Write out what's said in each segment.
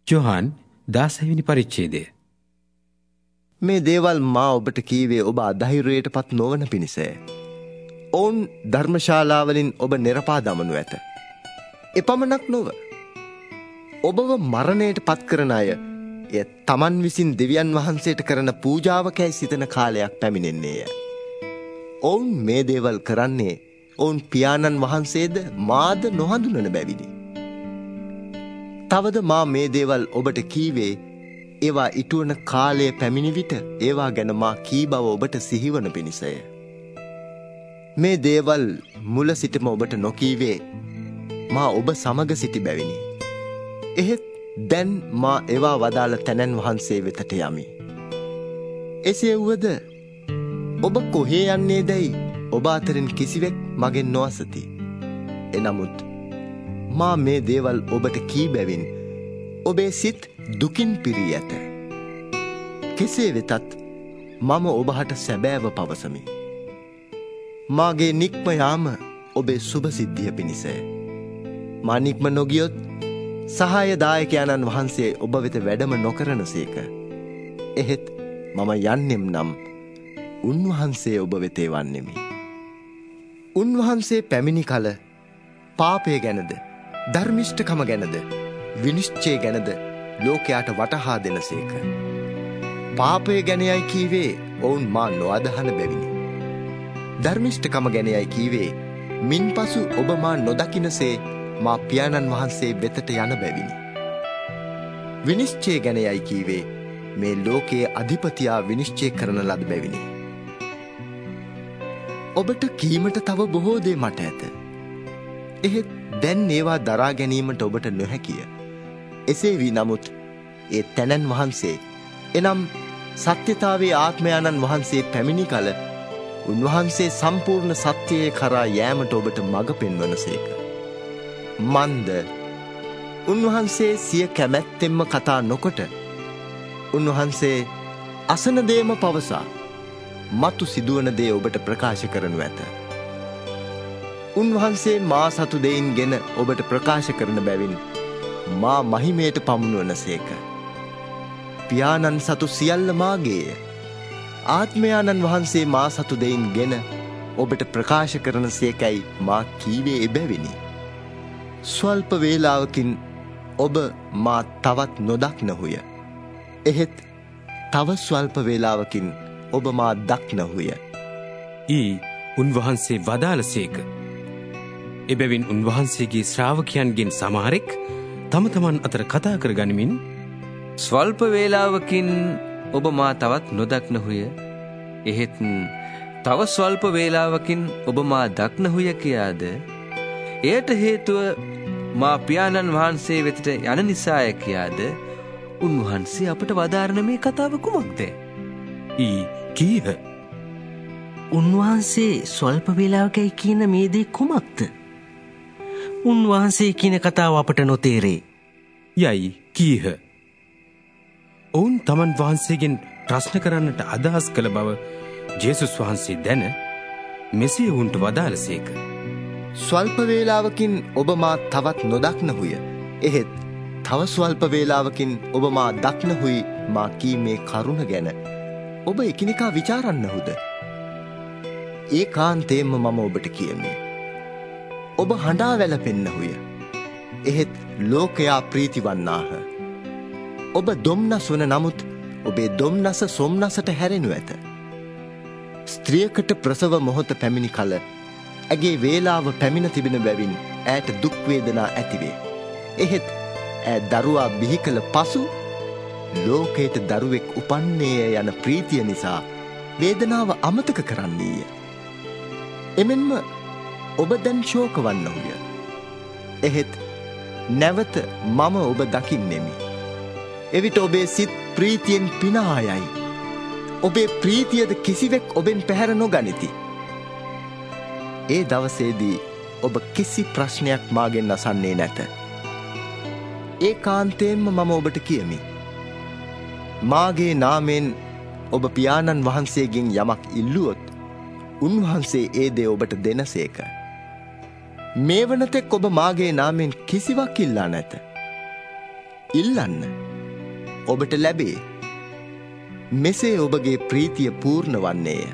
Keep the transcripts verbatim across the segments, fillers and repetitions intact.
යොහන් දාසවෙනි පරිච්ඡේදය. මේ දේවල් මා ඔබට කීවේ ඔබ අධෛර්යයට පත් නොවන පිණිසය. ඔවුන් ධර්මශාලාවලින් ඔබ නිරපා දමනු ඇත. එපමණක් නොව ඔබව මරණයට පත් කරන අය එය තමන් විසින් දෙවියන් වහන්සේට කරන පූජාවකැයි සිතන කාලයක් පැමිණෙන්නේය. ඔවුන් මේ දේවල් කරන්නේ ඔවුන් පියාණන් වහන්සේද මාද නොහඳුනන බැවිනි. තවද මා මේ දේවල් ඔබට කීවේ ඒවා ඉටුවන කාලය පැමිණි විට ඒවා ගැන මා කී බව ඔබට සිහිවන පිණිසය. මේ දේවල් මුල සිටම ඔබට නොකීවේ මා ඔබ සමග සිටි බැවිනි. එහෙත් දැන් මා ඒවා වදාළ තැනැන් වහන්සේ වෙතට යමි. එසේ වුවද ඔබ කොහේ යන්නේ දැයි ඔබ අතරින් කිසිවෙක් මගෙන් නොඅසති. එනමුත් මා මේ දේවල් ඔබට කී බැවින් ඔබේ සිත් දුකින් පිරී ඇත. කෙසේ වෙතත් මම ඔබහට සැබෑව පවසමි. මාගේ නික්ම යාම ඔබේ සුභ සිද්ධිය පිණිසය. මා නික්ම නොගියොත් සහායදායකයන්න් වහන්සේ ඔබ වෙත වැඩම නොකරන සේක. එහෙත් මම යන්නෙම් නම් උන්වහන්සේ ඔබ වෙතේ වන්නෙමි. උන්වහන්සේ පැමිණි කල පාපය ගැනද ධර්මිෂ්ඨකම ගැනද විනිශ්චය ගැනද ලෝකයාට වටහා දෙනසේක. පාපය ගැනයයි කීවේ ඔවුන් මා නොඅදහන බැවිනි. ධර්මිෂ්ඨකම ගැනයයි කීවේ මින් පසු ඔබ මා නොදකිනසේ මා පියාණන් වහන්සේ වෙතට යන බැවිනි. විනිශ්චය ගැනයයි කීවේ මේ ලෝකයේ අධිපතියා විනිශ්චය කරන ලද බැවිනි. ඔබට කීමට තව බොහෝ දේ මට ඇත. එහෙත් දැන් ඒවා දරා ගැනීමට ඔබට නොහැකිය. එසේ වී නමුත් ඒ තැනැන් වහන්සේ එනම් සත්‍යතාවේ ආත්මයාණන් වහන්සේ පැමිණි කල උන්වහන්සේ සම්පූර්ණ සත්‍යයේ කරා යෑමට ඔබට මඟ පෙන්වනසේක. මන්ද උන්වහන්සේ සිය කැමැත්තෙන්ම කතා නොකොට උන්වහන්සේ අසන දේම පවසා මතු සිදුවන දේ ඔබට ප්‍රකාශ කරනු ඇත. උන්වහන්සේ මා සතු දෙයින් ගෙන ඔබට ප්‍රකාශ කරන බැවින් මා මහිමයට පමුණුවන සේක. පියාණන් සතු සියල්ල මාගේය. ආත්මයාණන් වහන්සේ මා සතු දෙයින් ගෙන ඔබට ප්‍රකාශ කරන සේකැයි මා කීවේ එබැවිනි. ස්වල්ප වේලාවකින් ඔබ මා තවත් නොදක්නහුය. එහෙත් තව ස්වල්ප වේලාවකින් ඔබ මා දක්නහුය. ඊ උන්වහන්සේ වදාළසේක. එබැවින් උන්වහන්සේගේ ශ්‍රාවකයන්ගෙන් සමහරෙක් තම තමන් අතර කතා කර ගනිමින් ස්වල්ප වේලාවකින් ඔබ මා තවත් නොදක්නහුය. එහෙත් තව ස්වල්ප වේලාවකින් ඔබ මා දක්නහුය කියාද එයට හේතුව මා පියාණන් වහන්සේ වෙතට යන නිසාය කියාද උන්වහන්සේ අපට වදාරන මේ කතාව කුමක්ද? ඊ කීහ. උන්වහන්සේ ස්වල්ප වේලාවකයි කියන මේ දේ කුමක්ද? උන්වහන්සේ කියන කතාව අපට නොතේරේ. යයි කීහ. ඔවුන් තමන් වහන්සේගෙන් ප්‍රශ්න කරන්නට අදහස් කළ බව ජේසුස් වහන්සේ දැන මෙසේ ඔවුන්ට වදාළසේක. ස්වල්ප වේලාවකින් ඔබ මා තවත් නොදක්නහුය. එහෙත් තව ස්වල්ප වේලාවකින් ඔබ මා දක්නහුයි මා කීමේ කරුණ ගැන ඔබ එකිනෙකා විචාරන්නහුද? ඒ කාන්තේම මම ඔබට කියමි. ඔබ හඬා වැළපෙන්නහුය. එහෙත් ලෝකයා ප්‍රීති වන්නාහ. ඔබ දොම්නස් වන නමුත් ඔබේ දොම්නස සොම්නසට හැරෙනු ඇත. ස්ත්‍රියකට ප්‍රසව මොහොත පැමිණි කල ඇගේ වේලාව පැමිණ තිබෙන බැවින් ඈට දුක් වේදනා ඇතිවේ. එහෙත් ඈ දරුවා බිහි කළ පසු ලෝකයට දරුවෙක් උපන්නේය යන ප්‍රීතිය නිසා වේදනාව අමතක කරන්නේය. එමෙන්ම ඔබ දැන් ශෝක වන්නහුය. එහෙත් නැවත මම ඔබ දකින්නෙමි. එවිට ඔබේ සිත් ප්‍රීතියෙන් පිනායයි. ඔබේ ප්‍රීතියද කිසිවෙක් ඔබෙන් පැහැර නොගනිති. ඒ දවසේදී ඔබ කිසි ප්‍රශ්නයක් මාගෙන් අසන්නේ නැත. ඒ කාන්තයෙන්ම මම ඔබට කියමි. මාගේ නාමයෙන් ඔබ පියාණන් වහන්සේගෙන් යමක් ඉල්ලුවොත් උන්වහන්සේ ඒ දේ ඔබට දෙනසේක. මේ වනතෙක් ඔබ මාගේ නාමයෙන් කිසිවක් ඉල්ලා නැත. ඉල්ලන්න. ඔබට ලැබේ. මෙසේ ඔබගේ ප්‍රීතිය පූර්ණ වන්නේය.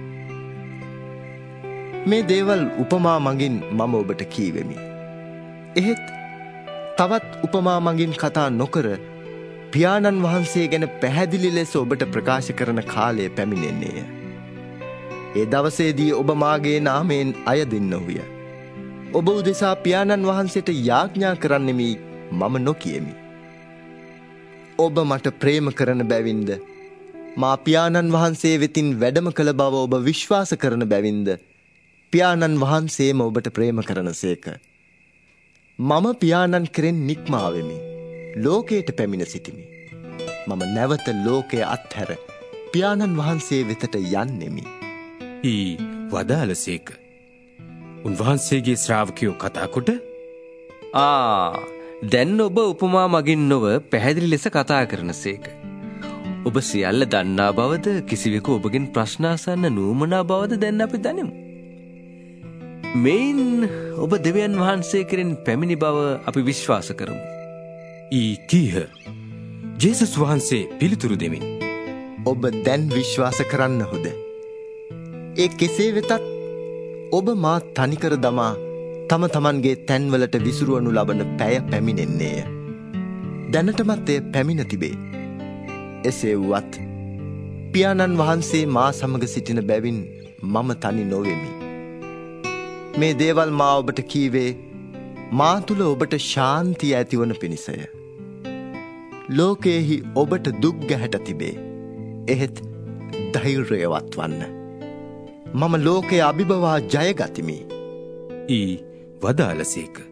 මේ දේවල් උපමා මගින් මම ඔබට කීවෙමි. එහෙත් තවත් උපමා මගින් කතා නොකර පියාණන් වහන්සේ ගැන පැහැදිලි ලෙස ඔබට ප්‍රකාශ කරන කාලය පැමිණෙන්නේය. ඒ දවසේදී ඔබ මාගේ නාමයෙන් අය දෙන්නහුය. ඔබ උදෙසා පියාණන් වහන්සේට යාඥා කරන්නෙමි මම නොකියෙමි. ඔබ මට ප්‍රේම කරන බැවින්ද මා පියාණන් වහන්සේ වෙතින් වැඩම කළ බව ඔබ විශ්වාස කරන බැවින්ද පියාණන් වහන්සේම ඔබට ප්‍රේම කරනසේක. මම පියාණන් කෙරෙන් නික්මාවෙමි. ලෝකයට පැමිණ සිටිමි. මම නැවත ලෝකය අත්හැර පියාණන් වහන්සේ වෙතට යන්නෙමි. ඊ වදාළසේක. උන්වහන්සේගේ ශ්‍රාවකයෝ කතාකොට ආ දැන් ඔබ උපමා මගින් නොව පැහැදිලි ලෙස කතා කරනසේක. ඔබ සියල්ල දන්නා බවද කිසිවෙකු ඔබගෙන් ප්‍රශ්න අසන්න නුවමනා බවද දැන් අපි දනිමු. මෙයින් ඔබ දෙවියන් වහන්සේ කෙරෙන් පැමිණි බව අපි විශ්වාස කරමු. ඊ කීහ. ජේසුස් වහන්සේ පිළිතුරු දෙමින් ඔබ දැන් විශ්වාස කරන්නහුද? ඒ කෙසේ වෙතත් ඔබ මා තනිකර දමා තම තමන්ගේ තැන්වලට විසුරුවනු ලබන පැය පැමිණෙන්නේය. දැනටමත් එය පැමිණ තිබේ. එසේ වුවත් පියාණන් වහන්සේ මා සමග සිටින බැවින් මම තනි නොවෙමි. මේ දේවල් මා ඔබට කීවේ මා තුළ ඔබට ශාන්තිය ඇතිවන පිණිසය. ලෝකයෙහි ඔබට දුක් ගැහැට තිබේ. එහෙත් ධෛර්යවත් වන්න. මම ලෝකයේ අභිබවා ජයගතිමි. ඊ වදාළසේක.